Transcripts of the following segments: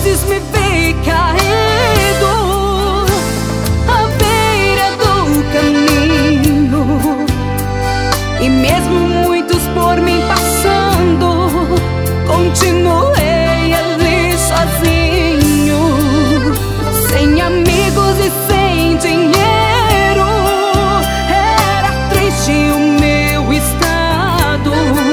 vezes me vi caído à beira do caminho, e mesmo muitos por mim passando, continuei ali sozinho, sem amigos e sem dinheiro. Era triste o meu estado,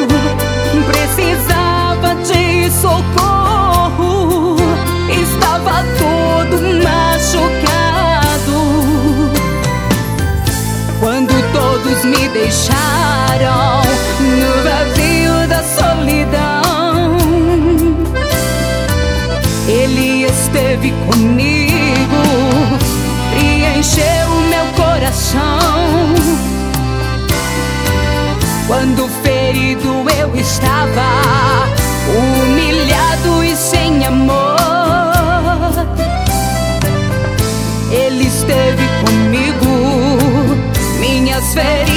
precisava de socorro, estava todo machucado. Quando todos me deixaram no vazio da solidão, Ele esteve comigo, preencheu o meu coração. Quando ferido eu estava, humilhado e sem amor, Ele esteve comigo, minhas feridas